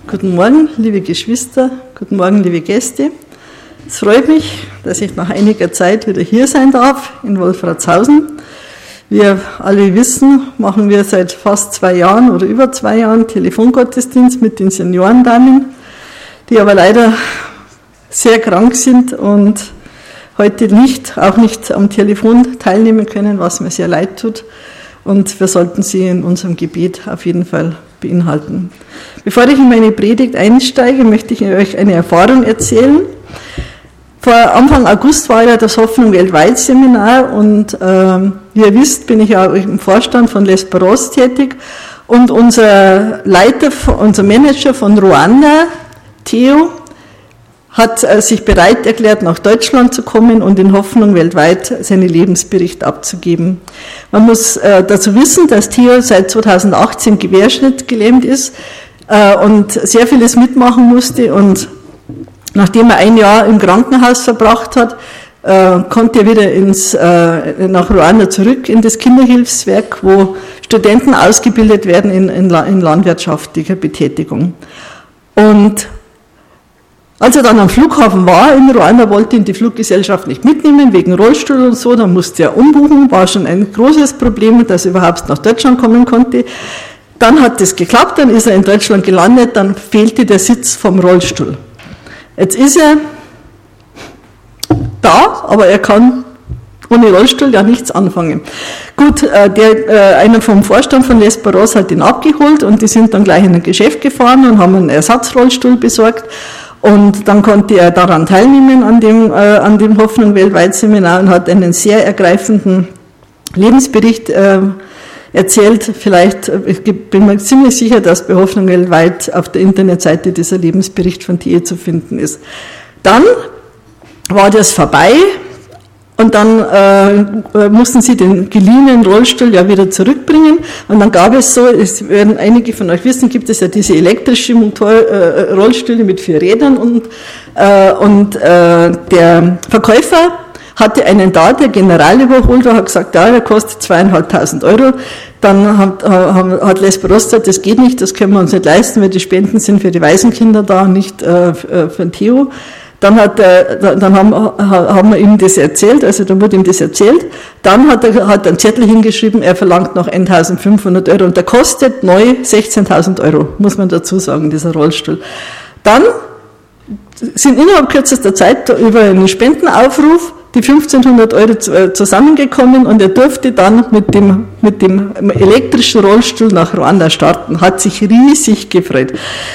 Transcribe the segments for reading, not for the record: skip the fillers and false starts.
Guten Morgen, liebe Geschwister, guten Morgen, liebe Gäste. Es freut mich, dass ich nach einiger Zeit wieder hier sein darf in Wolfratshausen. Wie ihr alle wissen, machen wir seit fast 2 Jahren oder über 2 Jahren Telefongottesdienst mit den Seniorendamen, die aber leider sehr krank sind und heute auch nicht am Telefon teilnehmen können, was mir sehr leid tut. Und wir sollten sie in unserem Gebet auf jeden Fall beinhalten. Bevor ich in meine Predigt einsteige, möchte ich euch eine Erfahrung erzählen. Vor Anfang August war ja das Hoffnung weltweit Seminar und wie ihr wisst, bin ich ja im Vorstand von L'Espérance tätig und unser Manager von Ruanda, Theo, hat sich bereit erklärt, nach Deutschland zu kommen und in Hoffnung weltweit seinen Lebensbericht abzugeben. Man muss dazu wissen, dass Theo seit 2018 querschnittgelähmt ist und sehr vieles mitmachen musste und nachdem er 1 Jahr im Krankenhaus verbracht hat, konnte er wieder nach Ruanda zurück in das Kinderhilfswerk, wo Studenten ausgebildet werden in landwirtschaftlicher Betätigung. Und als er dann am Flughafen war in Ruanda, wollte ihn die Fluggesellschaft nicht mitnehmen, wegen Rollstuhl und so, dann musste er umbuchen, war schon ein großes Problem, dass er überhaupt nach Deutschland kommen konnte. Dann hat es geklappt, dann ist er in Deutschland gelandet, dann fehlte der Sitz vom Rollstuhl. Jetzt ist er da, aber er kann ohne Rollstuhl ja nichts anfangen. Gut, einer vom Vorstand von L'Espérance hat ihn abgeholt und die sind dann gleich in ein Geschäft gefahren und haben einen Ersatzrollstuhl besorgt. Und dann konnte er daran teilnehmen, an dem Hoffnung weltweit Seminar und hat einen sehr ergreifenden Lebensbericht erzählt. Ich bin mir ziemlich sicher, dass bei Hoffnung weltweit auf der Internetseite dieser Lebensbericht von Theo zu finden ist. Dann war das vorbei und dann mussten sie den geliehenen Rollstuhl ja wieder zurückbringen und dann gab es es werden einige von euch wissen, gibt es ja diese elektrischen Rollstühle mit 4 Rädern und der Verkäufer hatte einen da, der General überholt war, hat gesagt, ja, der kostet 2.500 €. Dann hat L'Espérance gesagt, das geht nicht, das können wir uns nicht leisten, weil die Spenden sind für die Waisenkinder da, nicht für Theo. Dann haben wir ihm das erzählt, also dann wurde ihm das erzählt. Dann hat er einen Zettel hingeschrieben, er verlangt noch 1.500 € und der kostet neu 16.000 €, muss man dazu sagen, dieser Rollstuhl. Dann sind innerhalb kürzester Zeit über einen Spendenaufruf die 1.500 € zusammengekommen und er durfte dann mit dem elektrischen Rollstuhl nach Ruanda starten, hat sich riesig gefreut.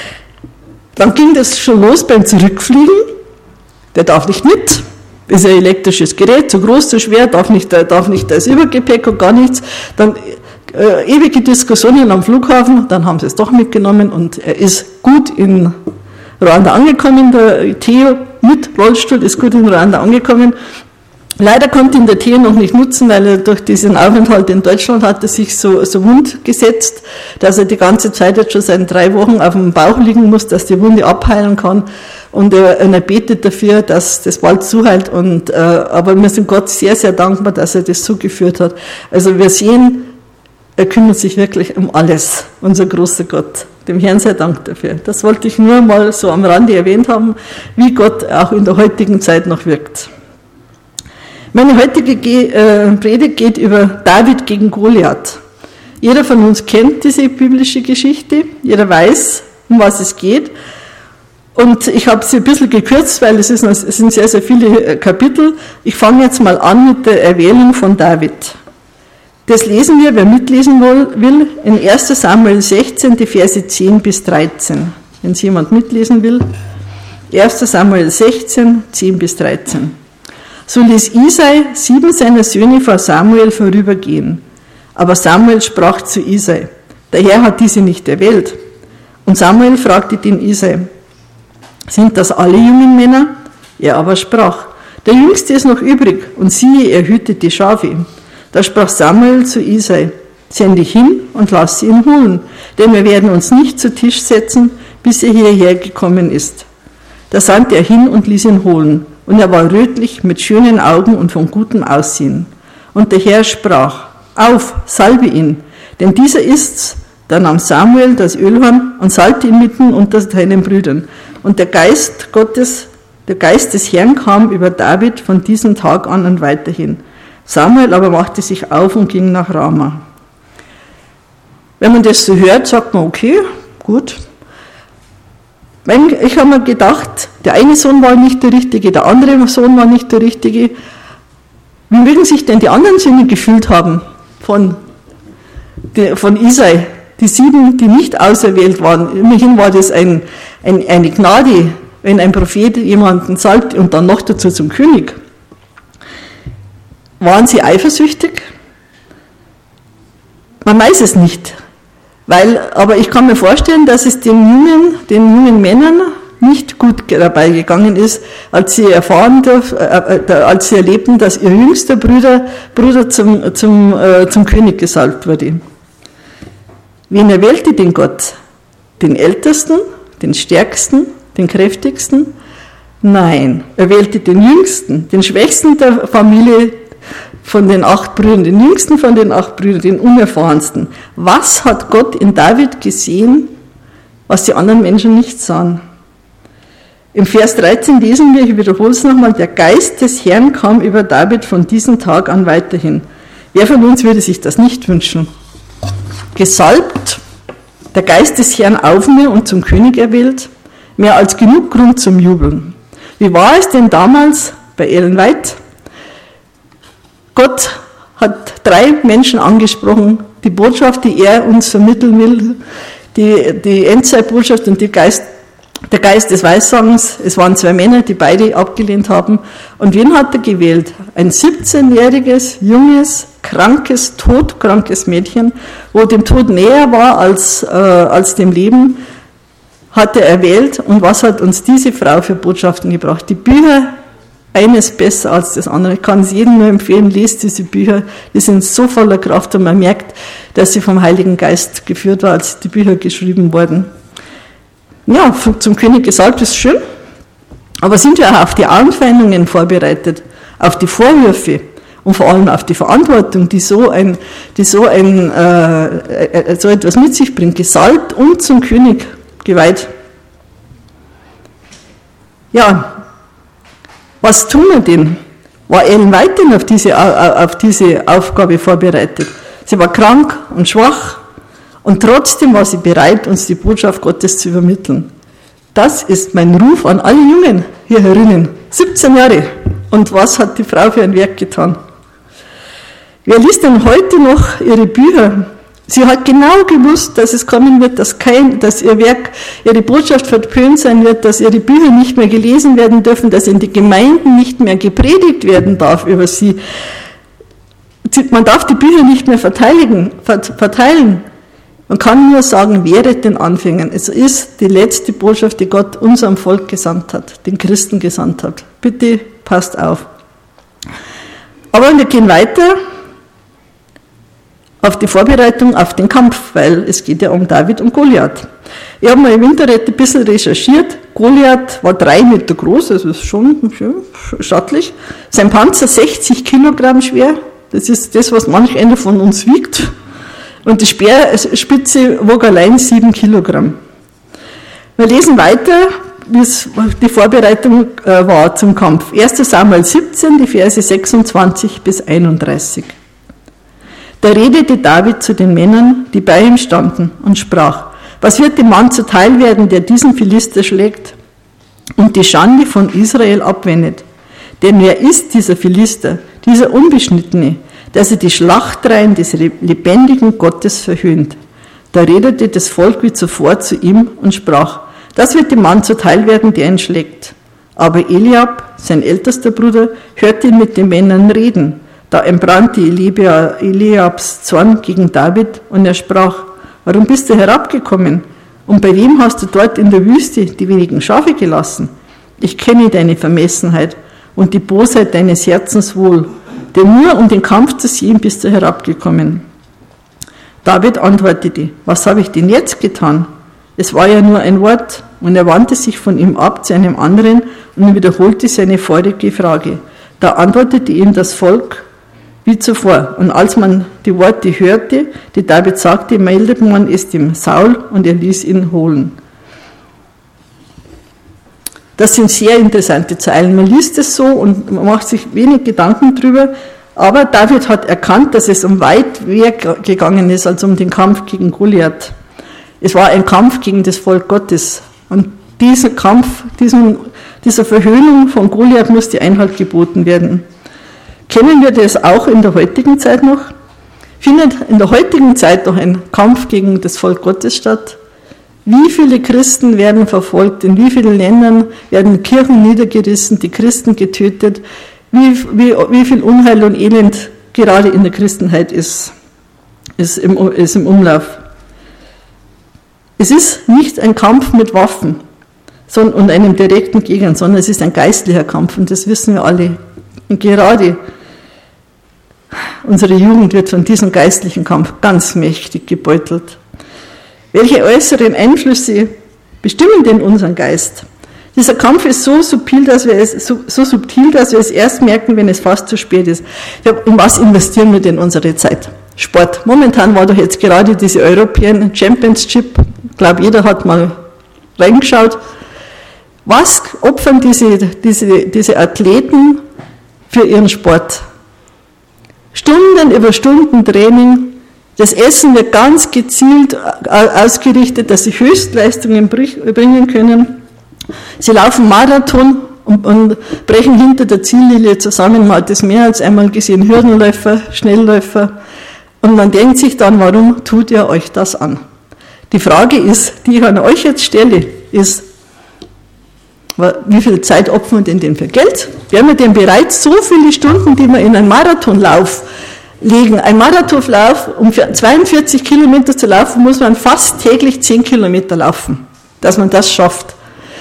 Dann ging das schon los beim Zurückfliegen. Der darf nicht mit, ist ein elektrisches Gerät, zu groß, zu schwer, darf nicht als Übergepäck und gar nichts. Dann ewige Diskussionen am Flughafen, dann haben sie es doch mitgenommen und er ist gut in Ruanda angekommen. Der Theo mit Rollstuhl ist gut in Ruanda angekommen. Leider konnte ihn der Theo noch nicht nutzen, weil er durch diesen Aufenthalt in Deutschland hat er sich so wund gesetzt, dass er die ganze Zeit jetzt schon seit 3 Wochen auf dem Bauch liegen muss, dass die Wunde abheilen kann. Und er betet dafür, dass das bald zuheilt. Aber wir sind Gott sehr, sehr dankbar, dass er das zugeführt hat. Also wir sehen, er kümmert sich wirklich um alles, unser großer Gott. Dem Herrn sei Dank dafür. Das wollte ich nur mal so am Rande erwähnt haben, wie Gott auch in der heutigen Zeit noch wirkt. Meine heutige Predigt geht über David gegen Goliath. Jeder von uns kennt diese biblische Geschichte, jeder weiß, um was es geht. Und ich habe sie ein bisschen gekürzt, weil es sind sehr, sehr viele Kapitel. Ich fange jetzt mal an mit der Erwählung von David. Das lesen wir, wer mitlesen will, in 1. Samuel 16, die Verse 10 bis 13. Wenn es jemand mitlesen will. 1. Samuel 16, 10 bis 13. So ließ Isai 7 seiner Söhne vor Samuel vorübergehen. Aber Samuel sprach zu Isai, der Herr hat diese nicht erwählt. Und Samuel fragte den Isai, sind das alle jungen Männer? Er aber sprach, der Jüngste ist noch übrig, und siehe, er hütet die Schafe. Da sprach Samuel zu Isai, sende hin und lass ihn holen, denn wir werden uns nicht zu Tisch setzen, bis er hierher gekommen ist. Da sandte er hin und ließ ihn holen, und er war rötlich, mit schönen Augen und von gutem Aussehen. Und der Herr sprach, auf, salbe ihn, denn dieser ist's, Da nahm Samuel das Ölhorn und salbte ihn mitten unter seinen Brüdern. Und der Geist des Herrn kam über David von diesem Tag an und weiterhin. Samuel aber machte sich auf und ging nach Rama. Wenn man das so hört, sagt man, okay, gut. Ich habe mir gedacht, der eine Sohn war nicht der Richtige, der andere Sohn war nicht der Richtige. Wie mögen sich denn die anderen Söhne gefühlt haben von Isai? Die 7, die nicht auserwählt waren. Immerhin war das eine Gnade, wenn ein Prophet jemanden salbt und dann noch dazu zum König. Waren sie eifersüchtig? Man weiß es nicht. Aber ich kann mir vorstellen, dass es den jungen Männern nicht gut dabei gegangen ist, als sie erlebten, dass ihr jüngster Bruder zum König gesalbt wurde. Wen erwählte denn Gott? Den Ältesten, den Stärksten, den Kräftigsten? Nein, er wählte den Jüngsten, den Schwächsten der Familie von den 8 Brüdern, den Jüngsten von den 8 Brüdern, den Unerfahrensten. Was hat Gott in David gesehen, was die anderen Menschen nicht sahen? Im Vers 13 lesen wir, ich wiederhole es nochmal, der Geist des Herrn kam über David von diesem Tag an weiterhin. Wer von uns würde sich das nicht wünschen? Gesalbt, der Geist des Herrn auf mir und zum König erwählt, mehr als genug Grund zum Jubeln. Wie war es denn damals bei Ellen White? Gott hat 3 Menschen angesprochen, die Botschaft, die er uns vermitteln will, die Endzeitbotschaft und der Geist des Weissagens. Es waren 2 Männer, die beide abgelehnt haben. Und wen hat er gewählt? Ein 17-jähriges, junges, krankes, todkrankes Mädchen, wo dem Tod näher war als dem Leben, hat er erwählt. Und was hat uns diese Frau für Botschaften gebracht? Die Bücher, eines besser als das andere. Ich kann es jedem nur empfehlen, lest diese Bücher. Die sind so voller Kraft und man merkt, dass sie vom Heiligen Geist geführt war, als die Bücher geschrieben wurden. Ja, zum König gesalbt ist schön, aber sind wir auch auf die Anfeindungen vorbereitet, auf die Vorwürfe und vor allem auf die Verantwortung, die so etwas mit sich bringt, gesalbt und zum König geweiht. Ja, was tun wir denn? War Ellen White denn auf diese Aufgabe vorbereitet? Sie war krank und schwach und trotzdem war sie bereit, uns die Botschaft Gottes zu übermitteln. Das ist mein Ruf an alle Jungen hier herinnen. 17 Jahre. Und was hat die Frau für ein Werk getan? Wer liest denn heute noch ihre Bücher? Sie hat genau gewusst, dass es kommen wird, dass ihr Werk, ihre Botschaft verpönt sein wird, dass ihre Bücher nicht mehr gelesen werden dürfen, dass in die Gemeinden nicht mehr gepredigt werden darf über sie. Man darf die Bücher nicht mehr verteilen. Man kann nur sagen, wehret den Anfängern. Es ist die letzte Botschaft, die Gott unserem Volk gesandt hat, den Christen gesandt hat. Bitte passt auf. Aber wir gehen weiter auf die Vorbereitung auf den Kampf, weil es geht ja um David und Goliath. Ich habe mal im Internet ein bisschen recherchiert. Goliath war 3 Meter groß, das ist schon stattlich. Sein Panzer 60 Kilogramm schwer. Das ist das, was manch einer von uns wiegt. Und die Speerspitze wog allein 7 Kilogramm. Wir lesen weiter, wie es die Vorbereitung war zum Kampf. 1. Samuel 17, die Verse 26 bis 31. Da redete David zu den Männern, die bei ihm standen, und sprach: Was wird dem Mann zuteil werden, der diesen Philister schlägt und die Schande von Israel abwendet? Denn wer ist dieser Philister, dieser Unbeschnittene, dass er die Schlachtreihen des lebendigen Gottes verhöhnt? Da redete das Volk wie zuvor zu ihm und sprach: Das wird dem Mann zuteil werden, der ihn schlägt. Aber Eliab, sein ältester Bruder, hörte ihn mit den Männern reden. Da entbrannte Eliabs Zorn gegen David und er sprach: Warum bist du herabgekommen? Und bei wem hast du dort in der Wüste die wenigen Schafe gelassen? Ich kenne deine Vermessenheit und die Bosheit deines Herzens wohl, denn nur um den Kampf zu sehen bist du herabgekommen. David antwortete: Was habe ich denn jetzt getan? Es war ja nur ein Wort. Und er wandte sich von ihm ab zu einem anderen und wiederholte seine vorige Frage. Da antwortete ihm das Volk: wie zuvor. Und als man die Worte hörte, die David sagte, meldete man es dem Saul und er ließ ihn holen. Das sind sehr interessante Zeilen. Man liest es so und man macht sich wenig Gedanken drüber, aber David hat erkannt, dass es um weit mehr gegangen ist als um den Kampf gegen Goliath. Es war ein Kampf gegen das Volk Gottes. Und dieser Kampf, dieser Verhöhnung von Goliath musste Einhalt geboten werden. Kennen wir das auch in der heutigen Zeit noch? Findet in der heutigen Zeit noch ein Kampf gegen das Volk Gottes statt? Wie viele Christen werden verfolgt? In wie vielen Ländern werden Kirchen niedergerissen, die Christen getötet? Wie viel Unheil und Elend gerade in der Christenheit ist im Umlauf? Es ist nicht ein Kampf mit Waffen und einem direkten Gegner, sondern es ist ein geistlicher Kampf und das wissen wir alle. Und gerade unsere Jugend wird von diesem geistlichen Kampf ganz mächtig gebeutelt. Welche äußeren Einflüsse bestimmen denn unseren Geist? Dieser Kampf ist so subtil, dass wir es erst merken, wenn es fast zu spät ist. In was investieren wir denn unsere Zeit? Sport. Momentan war doch jetzt gerade diese European Championship. Ich glaube, jeder hat mal reingeschaut. Was opfern diese Athleten für ihren Sport? Stunden über Stunden Training. Das Essen wird ganz gezielt ausgerichtet, dass sie Höchstleistungen bringen können. Sie laufen Marathon und brechen hinter der Ziellinie zusammen. Man hat das mehr als einmal gesehen. Hürdenläufer, Schnellläufer. Und man denkt sich dann, warum tut ihr euch das an? Die Frage ist, die ich an euch jetzt stelle, ist, wie viel Zeit opfern wir denn für Geld? Wären wir denn bereit, so viele Stunden, die wir in einen Marathonlauf legen? Ein Marathonlauf, um 42 Kilometer zu laufen, muss man fast täglich 10 Kilometer laufen, dass man das schafft.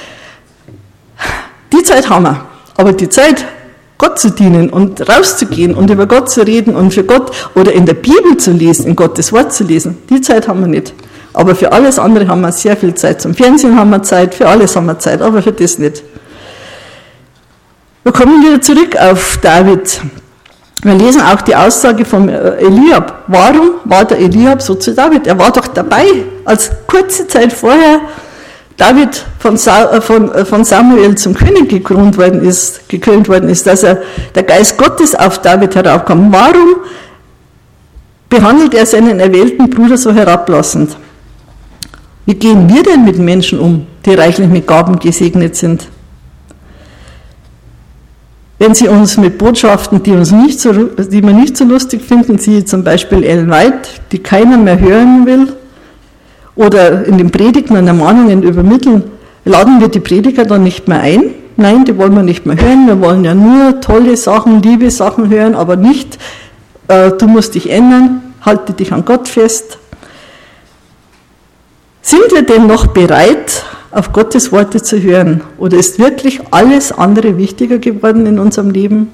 Die Zeit haben wir, aber die Zeit, Gott zu dienen und rauszugehen und über Gott zu reden und für Gott oder in der Bibel zu lesen, in Gottes Wort zu lesen, die Zeit haben wir nicht. Aber für alles andere haben wir sehr viel Zeit. Zum Fernsehen haben wir Zeit, für alles haben wir Zeit, aber für das nicht. Wir kommen wieder zurück auf David. Wir lesen auch die Aussage von Eliab. Warum war der Eliab so zu David? Er war doch dabei, als kurze Zeit vorher David von Samuel zum König gekrönt worden ist, dass der Geist Gottes auf David heraufkam. Warum behandelt er seinen erwählten Bruder so herablassend? Wie gehen wir denn mit Menschen um, die reichlich mit Gaben gesegnet sind? Wenn sie uns mit Botschaften, die wir nicht so lustig finden, siehe zum Beispiel Ellen White, die keiner mehr hören will, oder in den Predigten und Ermahnungen übermitteln, laden wir die Prediger dann nicht mehr ein? Nein, die wollen wir nicht mehr hören. Wir wollen ja nur tolle Sachen, liebe Sachen hören, aber nicht, du musst dich ändern, halte dich an Gott fest. Sind wir denn noch bereit, auf Gottes Worte zu hören? Oder ist wirklich alles andere wichtiger geworden in unserem Leben?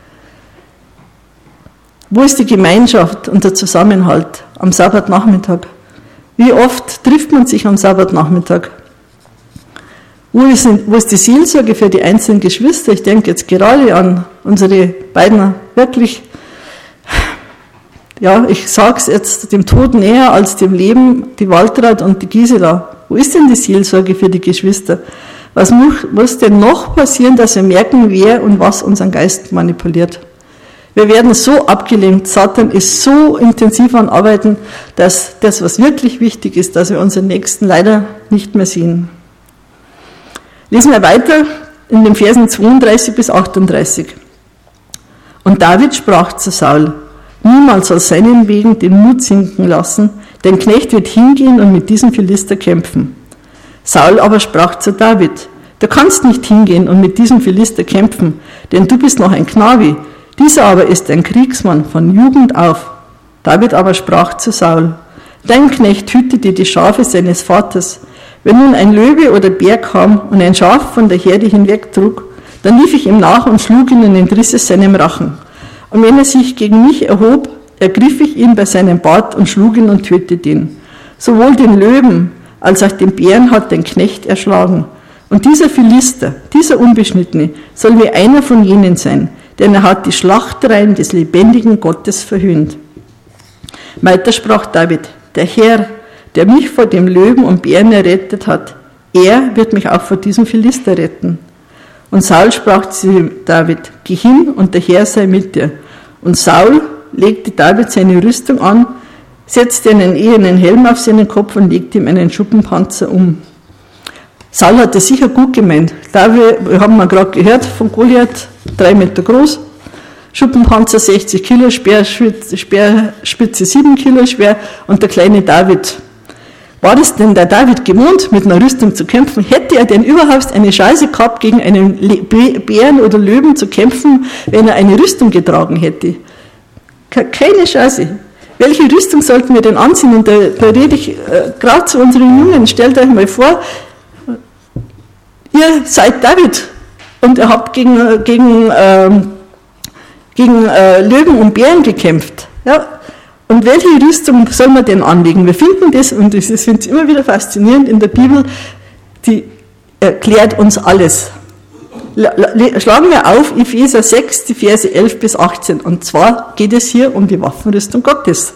Wo ist die Gemeinschaft und der Zusammenhalt am Sabbatnachmittag? Wie oft trifft man sich am Sabbatnachmittag? Wo ist die Seelsorge für die einzelnen Geschwister? Ich denke jetzt gerade an unsere beiden wirklich, ja, ich sage es jetzt, dem Tod näher als dem Leben, die Waltraud und die Gisela. Wo ist denn die Seelsorge für die Geschwister? Was muss denn noch passieren, dass wir merken, wer und was unseren Geist manipuliert? Wir werden so abgelenkt, Satan ist so intensiv am Arbeiten, dass das, was wirklich wichtig ist, dass wir unseren Nächsten leider nicht mehr sehen. Lesen wir weiter in den Versen 32 bis 38. Und David sprach zu Saul: Niemand soll seinen Wegen den Mut sinken lassen, dein Knecht wird hingehen und mit diesem Philister kämpfen. Saul aber sprach zu David: Du kannst nicht hingehen und mit diesem Philister kämpfen, denn du bist noch ein Knabe. Dieser aber ist ein Kriegsmann von Jugend auf. David aber sprach zu Saul: Dein Knecht hütete die Schafe seines Vaters. Wenn nun ein Löwe oder Bär kam und ein Schaf von der Herde hinwegtrug, dann lief ich ihm nach und schlug ihn und entriss es seinem Rachen. Und wenn er sich gegen mich erhob, ergriff ich ihn bei seinem Bart und schlug ihn und tötete ihn. Sowohl den Löwen als auch den Bären hat dein Knecht erschlagen. Und dieser Philister, dieser Unbeschnittene, soll wie einer von jenen sein, denn er hat die Schlachtreihen des lebendigen Gottes verhöhnt. Weiter sprach David, der Herr, der mich vor dem Löwen und Bären errettet hat, er wird mich auch vor diesem Philister retten. Und Saul sprach zu David, geh hin und der Herr sei mit dir. Und Saul legte David seine Rüstung an, setzte einen ehernen Helm auf seinen Kopf und legte ihm einen Schuppenpanzer um. Saul hat es sicher gut gemeint. David, wir haben gerade gehört von Goliath, 3 Meter groß, Schuppenpanzer 60 Kilo, Speerspitze 7 Kilo schwer und der kleine David. War das denn der David gewohnt, mit einer Rüstung zu kämpfen? Hätte er denn überhaupt eine Chance gehabt, gegen einen Bären oder Löwen zu kämpfen, wenn er eine Rüstung getragen hätte? Keine Chance. Welche Rüstung sollten wir denn anziehen? Und da rede ich gerade zu unseren Jungen. Stellt euch mal vor, ihr seid David und ihr habt gegen Löwen und Bären gekämpft. Ja? Und welche Rüstung soll man denn anlegen? Wir finden das, und ich finde es immer wieder faszinierend, in der Bibel, die erklärt uns alles. Schlagen wir auf Epheser 6, die Verse 11 bis 18. Und zwar geht es hier um die Waffenrüstung Gottes.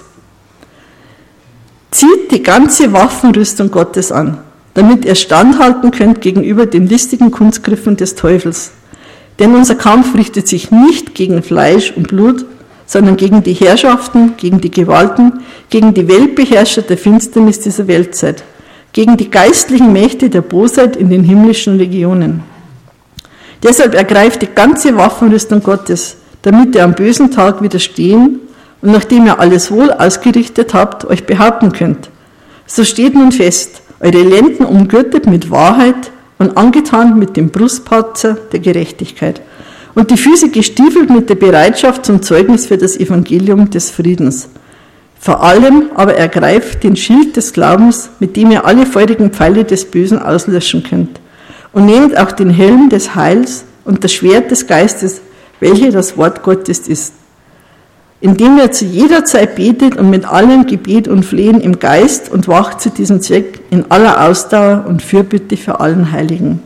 Zieht die ganze Waffenrüstung Gottes an, damit ihr standhalten könnt gegenüber den listigen Kunstgriffen des Teufels. Denn unser Kampf richtet sich nicht gegen Fleisch und Blut, sondern gegen die Herrschaften, gegen die Gewalten, gegen die Weltbeherrscher der Finsternis dieser Weltzeit, gegen die geistlichen Mächte der Bosheit in den himmlischen Regionen. Deshalb ergreift die ganze Waffenrüstung Gottes, damit ihr am bösen Tag widerstehen und nachdem ihr alles wohl ausgerichtet habt, euch behaupten könnt. So steht nun fest, eure Lenden umgürtet mit Wahrheit und angetan mit dem Brustpanzer der Gerechtigkeit und die Füße gestiefelt mit der Bereitschaft zum Zeugnis für das Evangelium des Friedens. Vor allem aber ergreift den Schild des Glaubens, mit dem ihr alle feurigen Pfeile des Bösen auslöschen könnt. Und nehmt auch den Helm des Heils und das Schwert des Geistes, welches das Wort Gottes ist. Indem ihr zu jeder Zeit betet und mit allem Gebet und Flehen im Geist und wacht zu diesem Zweck in aller Ausdauer und Fürbitte für allen Heiligen.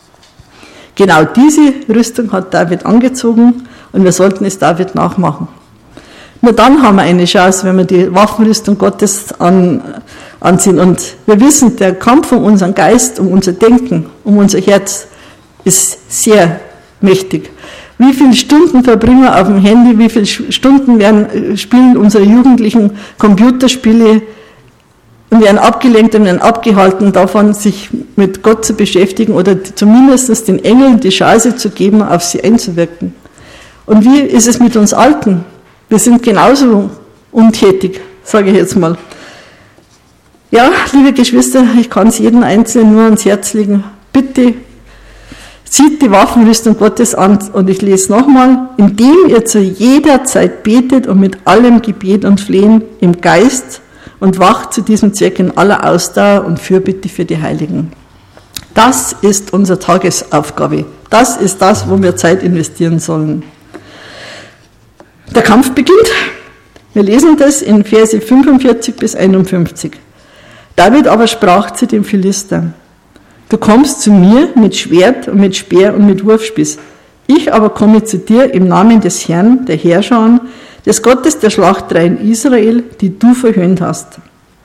Genau diese Rüstung hat David angezogen und wir sollten es David nachmachen. Nur dann haben wir eine Chance, wenn wir die Waffenrüstung Gottes anziehen. Und wir wissen, der Kampf um unseren Geist, um unser Denken, um unser Herz ist sehr mächtig. Wie viele Stunden verbringen wir auf dem Handy, wie viele Stunden spielen unsere Jugendlichen Computerspiele und werden abgelenkt und werden abgehalten davon, sich mit Gott zu beschäftigen oder zumindest den Engeln die Chance zu geben, auf sie einzuwirken. Und wie ist es mit uns Alten? Wir sind genauso untätig, sage ich jetzt mal. Ja, liebe Geschwister, ich kann es jedem Einzelnen nur ans Herz legen. Bitte zieht die Waffenrüstung Gottes an und ich lese nochmal, indem ihr zu jeder Zeit betet und mit allem Gebet und Flehen im Geist und wacht zu diesem Zweck in aller Ausdauer und Fürbitte für die Heiligen. Das ist unsere Tagesaufgabe. Das ist das, wo wir Zeit investieren sollen. Der Kampf beginnt. Wir lesen das in Verse 45 bis 51. David aber sprach zu dem Philister, du kommst zu mir mit Schwert und mit Speer und mit Wurfspieß. Ich aber komme zu dir im Namen des Herrn, der Herrscher, des Gottes der Schlachtreihen Israel, die du verhöhnt hast.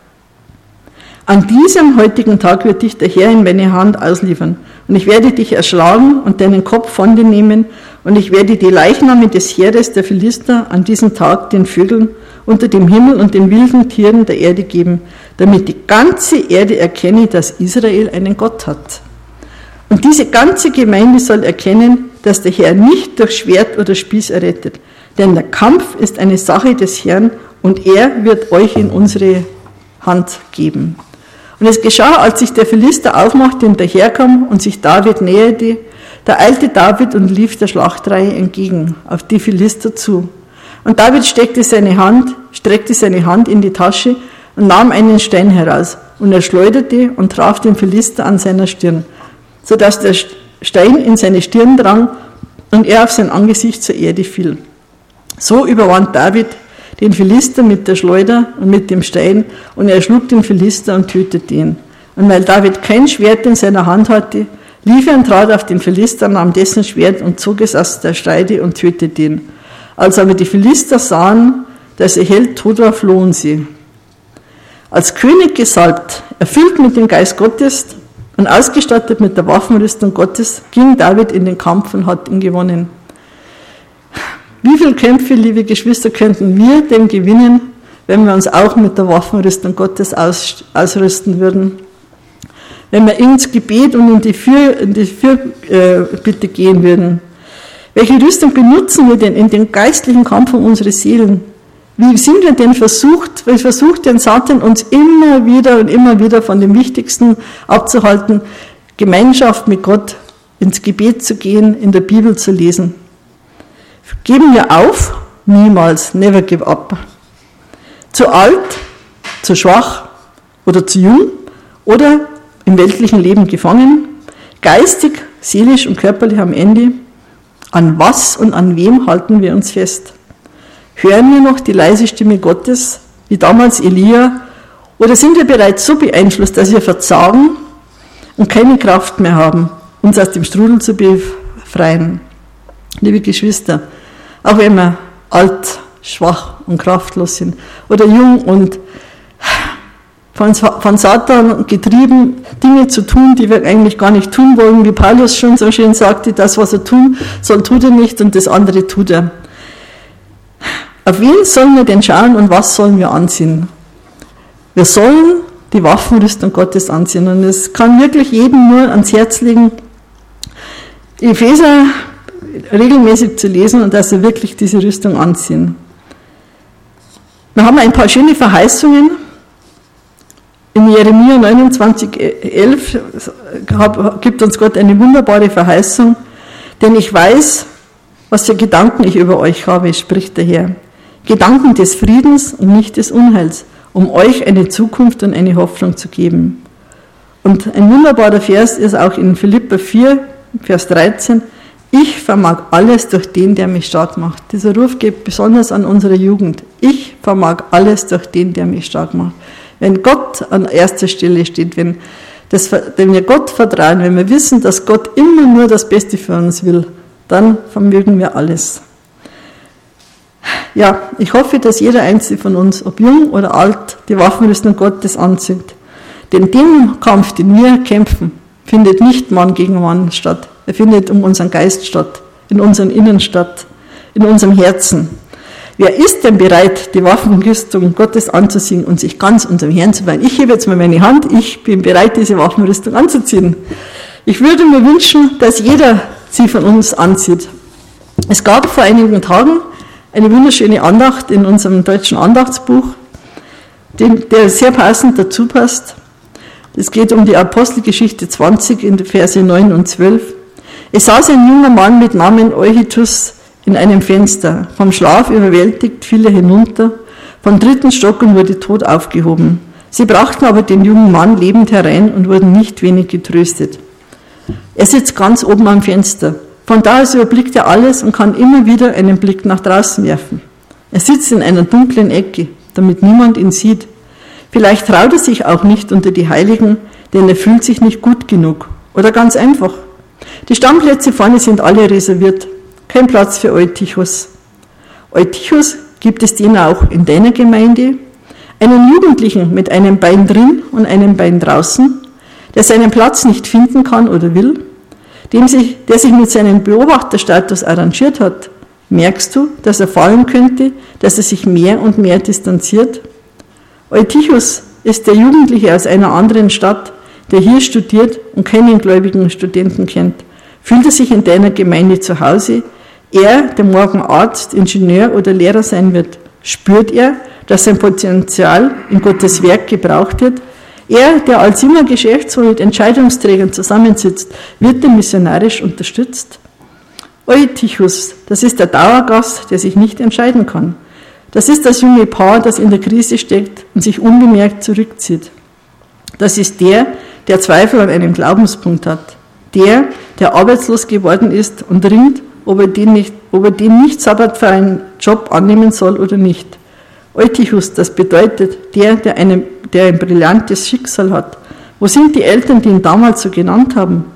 An diesem heutigen Tag wird dich der Herr in meine Hand ausliefern, und ich werde dich erschlagen und deinen Kopf von dir nehmen, und ich werde die Leichname des Heeres der Philister an diesem Tag den Vögeln unter dem Himmel und den wilden Tieren der Erde geben, damit die ganze Erde erkenne, dass Israel einen Gott hat. Und diese ganze Gemeinde soll erkennen, dass der Herr nicht durch Schwert oder Spieß errettet, denn der Kampf ist eine Sache des Herrn und er wird euch in unsere Hand geben. Und es geschah, als sich der Philister aufmachte und daherkam und sich David näherte, da eilte David und lief der Schlachtreihe entgegen, auf die Philister zu. Und David streckte seine Hand in die Tasche und nahm einen Stein heraus. Und er schleuderte und traf den Philister an seiner Stirn, sodass der Stein in seine Stirn drang und er auf sein Angesicht zur Erde fiel. So überwand David den Philister mit der Schleuder und mit dem Stein und er schlug den Philister und tötete ihn. Und weil David kein Schwert in seiner Hand hatte, lief er und trat auf den Philister, nahm dessen Schwert und zog es aus der Scheide und tötete ihn. Als aber die Philister sahen, dass ihr Held tot war, flohen sie. Als König gesalbt, erfüllt mit dem Geist Gottes und ausgestattet mit der Waffenrüstung Gottes, ging David in den Kampf und hat ihn gewonnen. Wie viele Kämpfe, liebe Geschwister, könnten wir denn gewinnen, wenn wir uns auch mit der Waffenrüstung Gottes ausrüsten würden? Wenn wir ins Gebet und in die Fürbitte gehen würden. Welche Rüstung benutzen wir denn in dem geistlichen Kampf um unsere Seelen? Wie sind wir denn versucht denn Satan uns immer wieder von dem Wichtigsten abzuhalten, Gemeinschaft mit Gott, ins Gebet zu gehen, in der Bibel zu lesen? Geben wir auf? Niemals, never give up. Zu alt, zu schwach oder zu jung oder im weltlichen Leben gefangen, geistig, seelisch und körperlich am Ende. An was und an wem halten wir uns fest? Hören wir noch die leise Stimme Gottes, wie damals Elia, oder sind wir bereits so beeinflusst, dass wir verzagen und keine Kraft mehr haben, uns aus dem Strudel zu befreien? Liebe Geschwister, auch wenn wir alt, schwach und kraftlos sind oder jung und von Satan getrieben, Dinge zu tun, die wir eigentlich gar nicht tun wollen, wie Paulus schon so schön sagte, das, was er tun soll, tut er nicht und das andere tut er. Auf wen sollen wir denn schauen und was sollen wir anziehen? Wir sollen die Waffenrüstung Gottes anziehen und es kann wirklich jedem nur ans Herz legen, Epheser regelmäßig zu lesen und dass wir wirklich diese Rüstung anziehen. Wir haben ein paar schöne Verheißungen. In Jeremia 29,11 gibt uns Gott eine wunderbare Verheißung, denn ich weiß, was für Gedanken ich über euch habe, spricht der Herr. Gedanken des Friedens und nicht des Unheils, um euch eine Zukunft und eine Hoffnung zu geben. Und ein wunderbarer Vers ist auch in Philipper 4, Vers 13, ich vermag alles durch den, der mich stark macht. Dieser Ruf geht besonders an unsere Jugend. Ich vermag alles durch den, der mich stark macht. Wenn Gott an erster Stelle steht, wenn wir Gott vertrauen, wenn wir wissen, dass Gott immer nur das Beste für uns will, dann vermögen wir alles. Ja, ich hoffe, dass jeder Einzelne von uns, ob jung oder alt, die Waffenrüstung Gottes anzieht. Denn den Kampf, den wir kämpfen, findet nicht Mann gegen Mann statt. Er findet um unseren Geist statt, in unserem Inneren statt, in unserem Herzen. Wer ist denn bereit, die Waffenrüstung Gottes anzuziehen und sich ganz unserem Herrn zu weihen? Ich hebe jetzt mal meine Hand, ich bin bereit, diese Waffenrüstung anzuziehen. Ich würde mir wünschen, dass jeder sie von uns anzieht. Es gab vor einigen Tagen eine wunderschöne Andacht in unserem deutschen Andachtsbuch, der sehr passend dazu passt. Es geht um die Apostelgeschichte 20 in den Verse 9 und 12. Es saß ein junger Mann mit Namen Eutychus in einem Fenster. Vom Schlaf überwältigt fiel er hinunter, vom 3. Stock und wurde tot aufgehoben. Sie brachten aber den jungen Mann lebend herein und wurden nicht wenig getröstet. Er sitzt ganz oben am Fenster. Von da aus überblickt er alles und kann immer wieder einen Blick nach draußen werfen. Er sitzt in einer dunklen Ecke, damit niemand ihn sieht. Vielleicht traut er sich auch nicht unter die Heiligen, denn er fühlt sich nicht gut genug. Oder ganz einfach. Die Stammplätze vorne sind alle reserviert. Kein Platz für Eutychus. Eutychus gibt es den auch in deiner Gemeinde? Einen Jugendlichen mit einem Bein drin und einem Bein draußen, der seinen Platz nicht finden kann oder will, der sich mit seinem Beobachterstatus arrangiert hat. Merkst du, dass er fallen könnte, dass er sich mehr und mehr distanziert? Eutychus ist der Jugendliche aus einer anderen Stadt, der hier studiert und keinen gläubigen Studenten kennt. Fühlt er sich in deiner Gemeinde zu Hause? Er, der morgen Arzt, Ingenieur oder Lehrer sein wird, spürt er, dass sein Potenzial in Gottes Werk gebraucht wird? Er, der als junger Geschäftsmann mit Entscheidungsträgern zusammensitzt, wird er missionarisch unterstützt? Eutychus, das ist der Dauergast, der sich nicht entscheiden kann. Das ist das junge Paar, das in der Krise steckt und sich unbemerkt zurückzieht. Das ist der Zweifel an einem Glaubenspunkt hat. Der arbeitslos geworden ist und ringt, ob er den nicht sabbatfreien Job annehmen soll oder nicht. Eutychus, das bedeutet der ein brillantes Schicksal hat. Wo sind die Eltern, die ihn damals so genannt haben?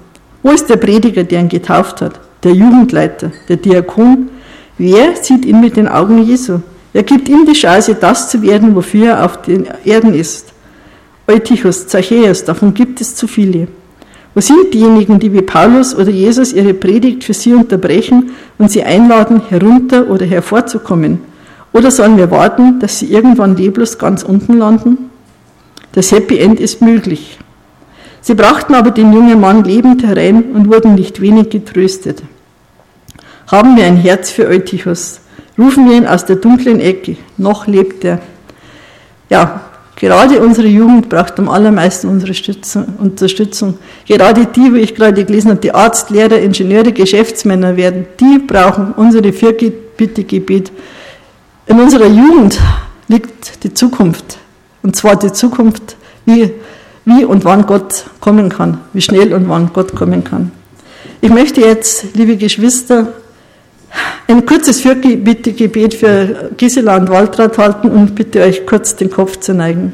Wo ist der Prediger, der ihn getauft hat? Der Jugendleiter, der Diakon? Wer sieht ihn mit den Augen Jesu? Wer gibt ihm die Chance, das zu werden, wofür er auf den Erden ist? Eutychus, Zachäus, davon gibt es zu viele. Wo sind diejenigen, die wie Paulus oder Jesus ihre Predigt für sie unterbrechen und sie einladen, herunter oder hervorzukommen? Oder sollen wir warten, dass sie irgendwann leblos ganz unten landen? Das Happy End ist möglich. Sie brachten aber den jungen Mann lebend herein und wurden nicht wenig getröstet. Haben wir ein Herz für Eutychus? Rufen wir ihn aus der dunklen Ecke. Noch lebt er. Ja, gerade unsere Jugend braucht am allermeisten unsere Unterstützung. Gerade die, wo ich gerade gelesen habe, die Arzt, Lehrer, Ingenieure, Geschäftsmänner werden, die brauchen unsere Fürbitte-Gebet. In unserer Jugend liegt die Zukunft. Und zwar die Zukunft, wie und wann Gott kommen kann, wie schnell und wann Gott kommen kann. Ich möchte jetzt, liebe Geschwister, ein kurzes Fürbitte-Gebet für Gisela und Waltraud halten und bitte euch kurz den Kopf zu neigen.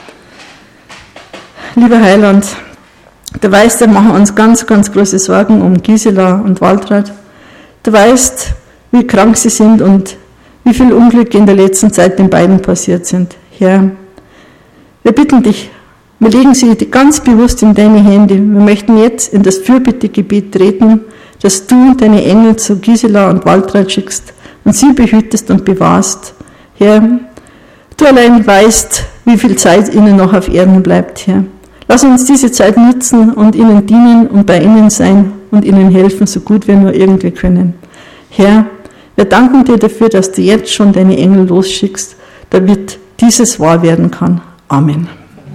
Lieber Heiland, du weißt, wir machen uns ganz, ganz große Sorgen um Gisela und Waltraud. Du weißt, wie krank sie sind und wie viel Unglück in der letzten Zeit den beiden passiert sind. Herr, wir bitten dich, wir legen sie ganz bewusst in deine Hände. Wir möchten jetzt in das Fürbitte-Gebet treten, dass du deine Engel zu Gisela und Waltraud schickst und sie behütest und bewahrst. Herr, du allein weißt, wie viel Zeit ihnen noch auf Erden bleibt, Herr. Lass uns diese Zeit nutzen und ihnen dienen und bei ihnen sein und ihnen helfen, so gut wir nur irgendwie können. Herr, wir danken dir dafür, dass du jetzt schon deine Engel losschickst, damit dieses wahr werden kann. Amen.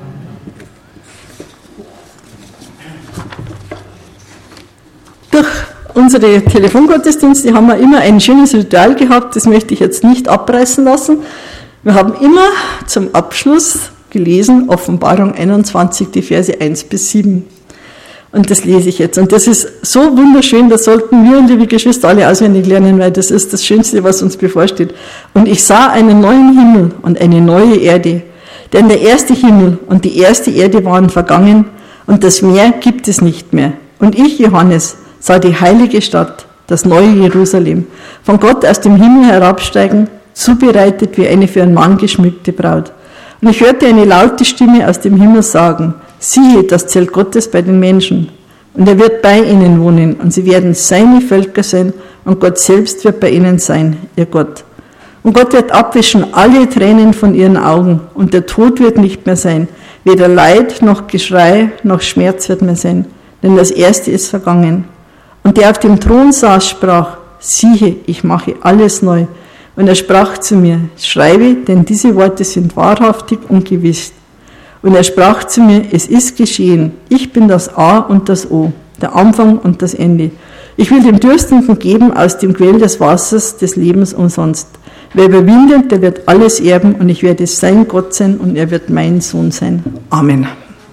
Durch unsere Telefongottesdienste haben wir immer ein schönes Ritual gehabt, das möchte ich jetzt nicht abreißen lassen. Wir haben immer zum Abschluss gelesen, Offenbarung 21, die Verse 1 bis 7. Und das lese ich jetzt. Und das ist so wunderschön, das sollten wir, liebe Geschwister, alle auswendig lernen, weil das ist das Schönste, was uns bevorsteht. Und ich sah einen neuen Himmel und eine neue Erde. Denn der erste Himmel und die erste Erde waren vergangen und das Meer gibt es nicht mehr. Und ich, Johannes, sah die heilige Stadt, das neue Jerusalem, von Gott aus dem Himmel herabsteigen, zubereitet wie eine für einen Mann geschmückte Braut. Und ich hörte eine laute Stimme aus dem Himmel sagen, siehe, das Zelt Gottes bei den Menschen. Und er wird bei ihnen wohnen, und sie werden seine Völker sein, und Gott selbst wird bei ihnen sein, ihr Gott. Und Gott wird abwischen alle Tränen von ihren Augen, und der Tod wird nicht mehr sein, weder Leid, noch Geschrei, noch Schmerz wird mehr sein, denn das Erste ist vergangen. Und der auf dem Thron saß, sprach, siehe, ich mache alles neu. Und er sprach zu mir, schreibe, denn diese Worte sind wahrhaftig und gewiss. Und er sprach zu mir, es ist geschehen, ich bin das A und das O, der Anfang und das Ende. Ich will dem Dürstenden geben aus dem Quell des Wassers des Lebens umsonst. Wer überwindet, der wird alles erben, und ich werde sein Gott sein, und er wird mein Sohn sein. Amen.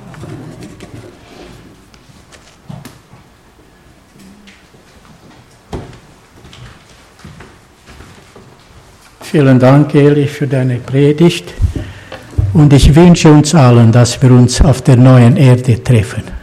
Vielen Dank, Eli, für deine Predigt. Und ich wünsche uns allen, dass wir uns auf der neuen Erde treffen.